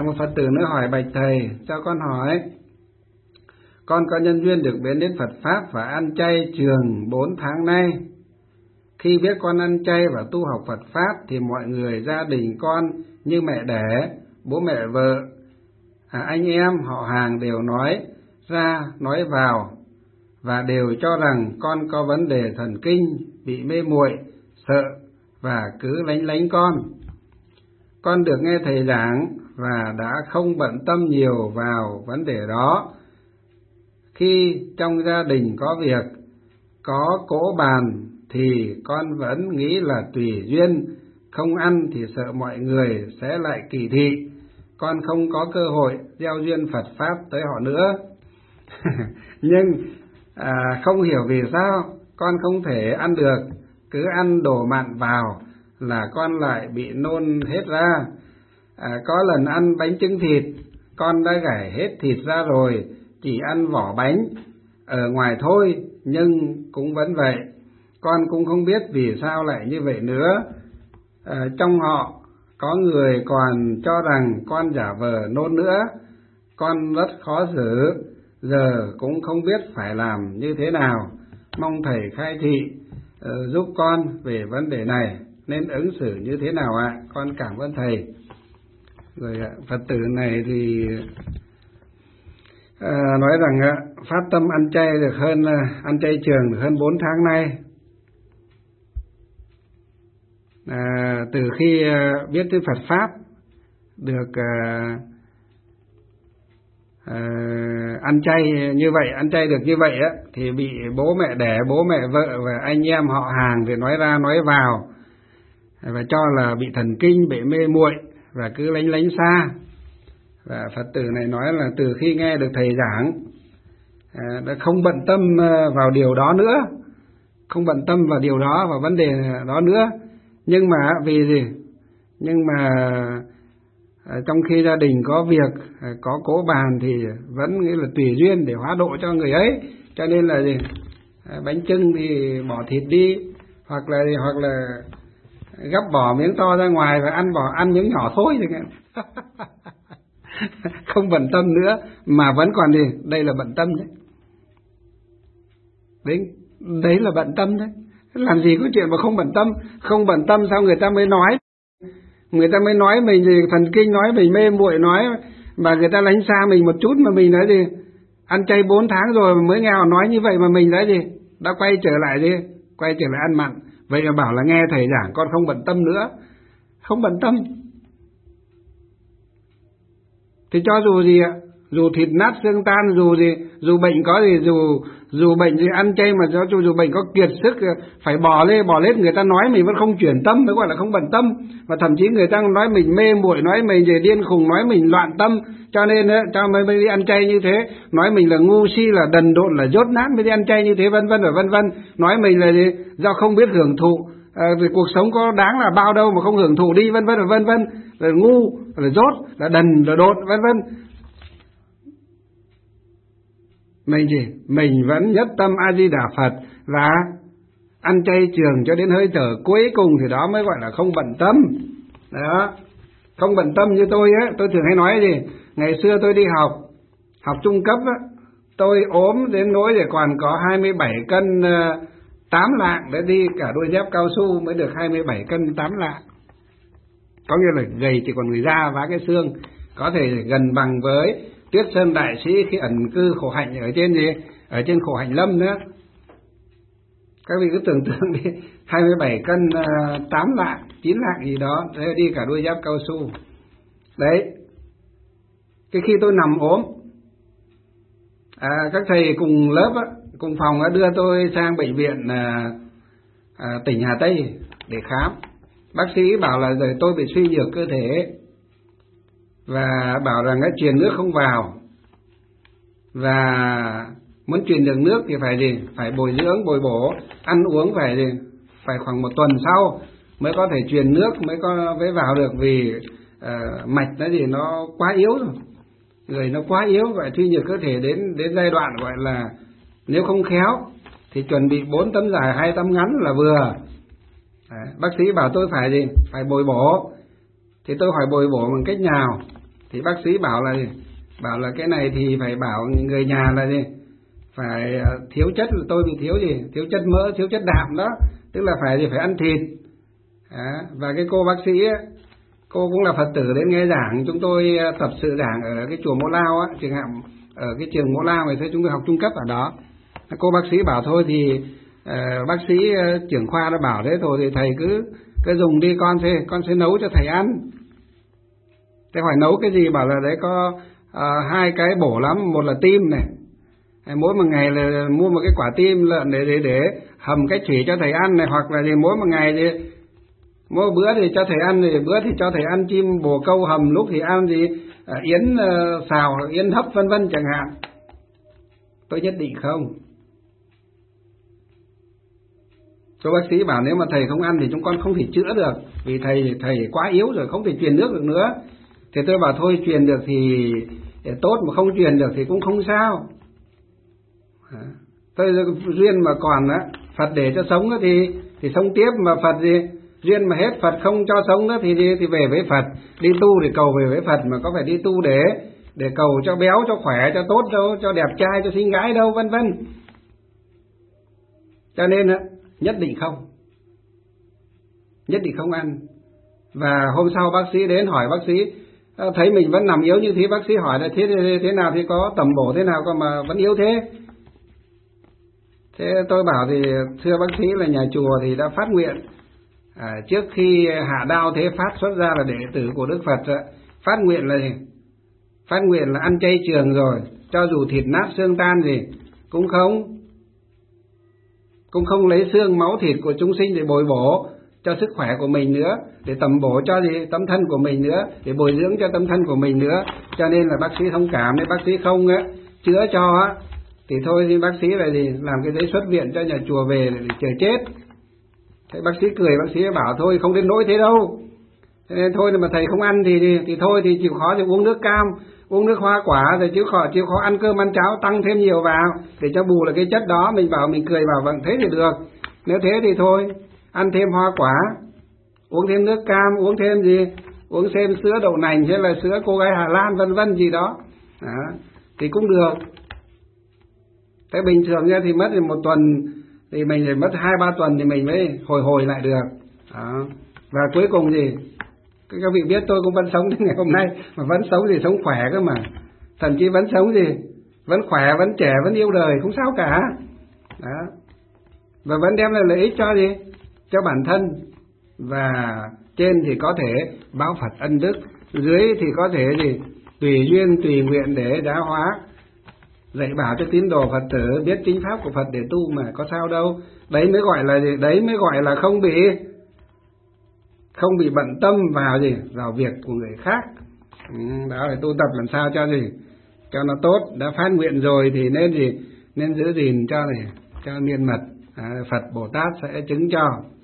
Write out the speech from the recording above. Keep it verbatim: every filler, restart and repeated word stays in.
một Phật tử nữa hỏi: bạch thầy, cho con hỏi, con có nhân duyên được biết đến Phật Pháp và ăn chay trường bốn tháng nay. Khi biết con ăn chay và tu học Phật Pháp thì mọi người gia đình con như mẹ đẻ, bố mẹ vợ, à, anh em, họ hàng đều nói ra nói vào và đều cho rằng con có vấn đề thần kinh, bị mê muội, sợ và cứ lánh lánh con. Con được nghe thầy giảng và đã không bận tâm nhiều vào vấn đề đó. Khi trong gia đình có việc, có cỗ bàn thì con vẫn nghĩ là tùy duyên, không ăn thì sợ mọi người sẽ lại kỳ thị, con không có cơ hội gieo duyên Phật Pháp tới họ nữa. Nhưng à, không hiểu vì sao con không thể ăn được, cứ ăn đồ mặn vào là con lại bị nôn hết ra. À, có lần ăn bánh trứng thịt, con đã gảy hết thịt ra rồi, chỉ ăn vỏ bánh ở ngoài thôi, nhưng cũng vẫn vậy. Con cũng không biết vì sao lại như vậy nữa. À, trong họ có người còn cho rằng con giả vờ nôn nữa. Con rất khó xử, giờ cũng không biết phải làm như thế nào. Mong thầy khai thị uh, giúp con về vấn đề này, nên ứng xử như thế nào ạ? Con cảm ơn thầy. Rồi Phật tử này thì à, nói rằng à, phát tâm ăn chay được hơn ăn chay trường được hơn bốn tháng nay. À, từ khi à, biết tới Phật Pháp, được à, à, ăn chay như vậy, ăn chay được như vậy á, thì bị bố mẹ đẻ, bố mẹ vợ và anh em họ hàng thì nói ra nói vào và cho là bị thần kinh, bị mê muội và cứ lánh lánh xa. Và Phật tử này nói là từ khi nghe được thầy giảng à, đã không bận tâm vào điều đó nữa, không bận tâm vào điều đó, vào vấn đề đó nữa. Nhưng mà vì gì? Nhưng mà à, trong khi gia đình có việc, à, có cỗ bàn thì vẫn nghĩ là tùy duyên để hóa độ cho người ấy. Cho nên là gì? À, bánh chưng thì bỏ thịt đi, hoặc là hoặc là gắp bỏ miếng to ra ngoài và ăn bỏ ăn miếng nhỏ thôi chẳng hạn. Không bận tâm nữa mà vẫn còn gì? Đây là bận tâm đấy. Đấy, đấy là bận tâm đấy. Làm gì có chuyện mà không bận tâm? Không bận tâm sao người ta mới nói? Người ta mới nói mình gì thần kinh, nói mình mê muội, nói mà người ta lánh xa mình một chút mà mình nói gì? Ăn chay bốn tháng rồi mới nghe họ nói như vậy mà mình nói gì? Đã quay trở lại đi, quay trở lại ăn mặn. Vậy mà bảo là nghe thầy giảng con không bận tâm nữa. Không bận tâm thì cho dù gì ạ, dù thịt nát xương tan, dù gì, dù bệnh có gì, dù dù bệnh gì ăn chay mà cho dù bệnh có kiệt sức phải bỏ lên bỏ lên người ta nói mình vẫn không chuyển tâm, mới gọi là không bận tâm. Và thậm chí người ta nói mình mê muội, nói mình gì điên khùng, nói mình loạn tâm, cho nên cho mới mới đi ăn chay như thế, nói mình là ngu si, là đần độn, là dốt nát mới đi ăn chay như thế, vân vân và vân vân. Nói mình là gì? Do không biết hưởng thụ, à, vì cuộc sống có đáng là bao đâu mà không hưởng thụ đi, vân vân và vân vân, là ngu, là dốt, là đần, là độn, vân vân. Mình gì? Mình vẫn nhất tâm A Di Đà Phật và ăn chay trường cho đến hơi thở cuối cùng thì đó mới gọi là không bận tâm. Đó, không bận tâm như tôi á, tôi thường hay nói gì? Ngày xưa tôi đi học, học trung cấp á, tôi ốm đến nỗi để còn có hai mươi bảy cân tám lạng để đi cả đôi dép cao su mới được hai mươi bảy cân tám lạng. Có nghĩa là gầy chỉ còn người da và cái xương, có thể gần bằng với Tuyết Sơn Đại Sĩ khi ẩn cư khổ hạnh ở trên gì? Ở trên khổ hạnh lâm nữa. Các vị cứ tưởng tượng đi, hai mươi bảy cân tám lạng, chín lạng gì đó, để đi cả đôi dép cao su. Đấy. Cái khi tôi nằm ốm, à, các thầy cùng lớp á, cùng phòng á, đưa tôi sang bệnh viện à, à, tỉnh Hà Tây để khám. Bác sĩ bảo là rồi tôi bị suy nhược cơ thể và bảo rằng cái truyền nước không vào, và muốn truyền được nước thì phải gì? Phải bồi dưỡng, bồi bổ, ăn uống phải gì? Phải khoảng một tuần sau mới có thể truyền nước, mới có mới vào được, vì uh, mạch nó gì nó quá yếu rồi, người nó quá yếu, vậy suy nhược cơ thể đến đến giai đoạn gọi là nếu không khéo thì chuẩn bị bốn tấm dài hai tấm ngắn là vừa. Đấy, bác sĩ bảo tôi phải gì? Phải bồi bổ. Thì tôi hỏi bồi bổ bằng cách nào? Thì bác sĩ bảo là gì? Bảo là cái này thì phải bảo người nhà là gì? Phải thiếu chất, là tôi bị thiếu gì? Thiếu chất mỡ, thiếu chất đạm đó. Tức là phải gì? Phải ăn thịt. À, và cái cô bác sĩ ấy, cô cũng là Phật tử đến nghe giảng, chúng tôi tập sự giảng ở cái chùa Mộ Lao á, trường học ở cái trường Mộ Lao này, thế chúng tôi học trung cấp ở đó. Cô bác sĩ bảo thôi thì uh, bác sĩ uh, trưởng khoa đã bảo thế rồi thì thầy cứ cứ dùng đi, con sẽ con sẽ nấu cho thầy ăn. Thế hỏi nấu cái gì? Bảo là đấy có uh, hai cái bổ lắm, một là tim này, mỗi một ngày là mua một cái quả tim lợn để để để hầm cách thủy cho thầy ăn này, hoặc là thì mỗi một ngày thì mỗi bữa thì cho thầy ăn, thì bữa thì cho thầy ăn chim bồ câu hầm, lúc thì ăn gì uh, yến uh, xào, yến hấp vân vân chẳng hạn. Tôi nhất định không. Cô bác sĩ bảo nếu mà thầy không ăn thì chúng con không thể chữa được, vì thầy thầy quá yếu rồi, không thể truyền nước được nữa. Thì tôi bảo thôi, truyền được thì tốt, mà không truyền được thì cũng không sao. Tôi duyên mà còn á, Phật để cho sống đó thì thì sống tiếp, mà Phật gì duyên mà hết Phật không cho sống đó thì đi thì về với Phật, đi tu để cầu về với Phật, mà có phải đi tu để để cầu cho béo, cho khỏe, cho tốt đâu, cho đẹp trai, cho xinh gái đâu, vân vân. Cho nên á, nhất định không, nhất định không ăn. Và hôm sau bác sĩ đến hỏi, bác sĩ thấy mình vẫn nằm yếu như thế, bác sĩ hỏi là thế thế nào thì có tầm bổ thế nào còn mà vẫn yếu thế. Thế tôi bảo thì thưa bác sĩ là nhà chùa thì đã phát nguyện à, trước khi hạ đao thế phát xuất ra là đệ tử của Đức Phật, phát nguyện là gì? Phát nguyện là ăn chay trường rồi, cho dù thịt nát xương tan gì cũng không, cũng không lấy xương máu thịt của chúng sinh để bồi bổ cho sức khỏe của mình nữa, để tầm bổ cho gì tâm thân của mình nữa, để bồi dưỡng cho tâm thân của mình nữa. Cho nên là bác sĩ thông cảm, nếu bác sĩ không á, chữa cho á, thì thôi thì bác sĩ về thì làm cái giấy xuất viện cho nhà chùa về để chờ chết. Thế bác sĩ cười, bác sĩ bảo thôi không đến nỗi thế đâu. Thế nên thôi mà thầy không ăn thì, thì thì thôi thì chịu khó thì uống nước cam, uống nước hoa quả, rồi chịu khó chịu khó ăn cơm ăn cháo tăng thêm nhiều vào để cho bù là cái chất đó. Mình bảo, mình cười bảo vâng thế thì được. Nếu thế thì thôi ăn thêm hoa quả, uống thêm nước cam, uống thêm gì, uống thêm sữa đậu nành hay là sữa cô gái Hà Lan vân vân gì đó, đó thì cũng được. Thế bình thường nha thì mất thì một tuần thì mình phải mất hai ba tuần thì mình mới hồi hồi lại được. Đó. Và cuối cùng gì các vị biết tôi cũng vẫn sống đến ngày hôm nay, mà vẫn sống thì sống khỏe cơ mà, thậm chí vẫn sống gì vẫn khỏe, vẫn trẻ, vẫn yêu đời, không sao cả. Đó. Và vẫn đem lại lợi ích cho gì cho bản thân, và trên thì có thể báo Phật ân đức, dưới thì có thể gì tùy duyên tùy nguyện để đáo hóa, dạy bảo cho tín đồ Phật tử biết chính pháp của Phật để tu mà có sao đâu. Đấy mới gọi là gì? Đấy mới gọi là không bị không bị bận tâm vào gì vào việc của người khác. Ừ, đó là tu tập làm sao cho gì cho nó tốt. Đã phát nguyện rồi thì nên gì nên giữ gìn cho này cho miên mật, à, Phật Bồ Tát sẽ chứng cho.